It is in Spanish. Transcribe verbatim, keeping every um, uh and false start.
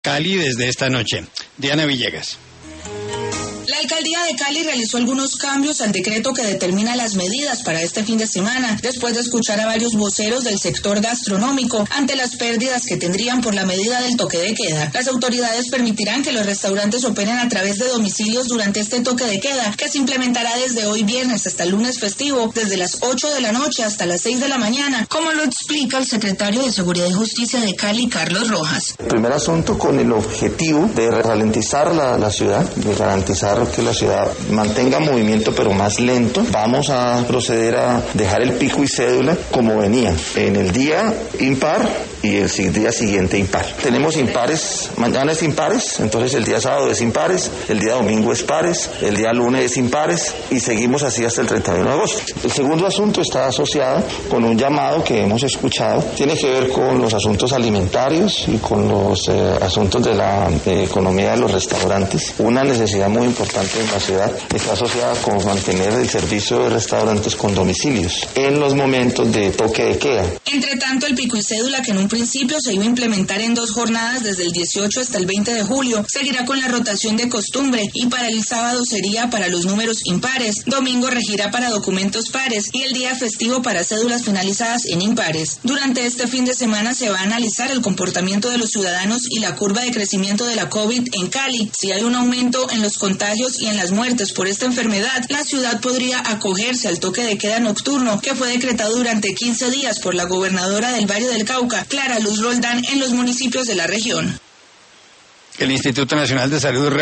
Cali desde esta noche. Diana Villegas. La alcaldía de Cali realizó algunos cambios al decreto que determina las medidas para este fin de semana, después de escuchar a varios voceros del sector gastronómico ante las pérdidas que tendrían por la medida del toque de queda. Las autoridades permitirán que los restaurantes operen a través de domicilios durante este toque de queda, que se implementará desde hoy viernes hasta el lunes festivo, desde las ocho de la noche hasta las seis de la mañana, como lo explica el secretario de Seguridad y Justicia de Cali, Carlos Rojas. Primer asunto con el objetivo de ralentizar la, la ciudad, de garantizar que la ciudad mantenga movimiento pero más lento. Vamos a proceder a dejar el pico y cédula como venía, en el día impar y el día siguiente impar. Tenemos impares, mañana es impares, entonces el día sábado es impares, el día domingo es pares, el día lunes es impares y seguimos así hasta el treinta y uno de agosto. El segundo asunto está asociado con un llamado que hemos escuchado, tiene que ver con los asuntos alimentarios y con los eh, asuntos de la eh, economía de los restaurantes. Una necesidad muy importante en la ciudad está asociada con mantener el servicio de restaurantes con domicilios en los momentos de toque de queda. Entre tanto, el pico y cédula, que en un principio se iba a implementar en dos jornadas desde el dieciocho hasta el veinte de julio, seguirá con la rotación de costumbre y para el sábado sería para los números impares, domingo regirá para documentos pares y el día festivo para cédulas finalizadas en impares. Durante este fin de semana se va a analizar el comportamiento de los ciudadanos y la curva de crecimiento de la COVID en Cali. Si hay un aumento en los contagios y en las muertes por esta enfermedad, la ciudad podría acogerse al toque de queda nocturno que fue decretado durante quince días por la gobernadora del Valle del Cauca, Clara Luz Roldán, en los municipios de la región. El Instituto Nacional de Salud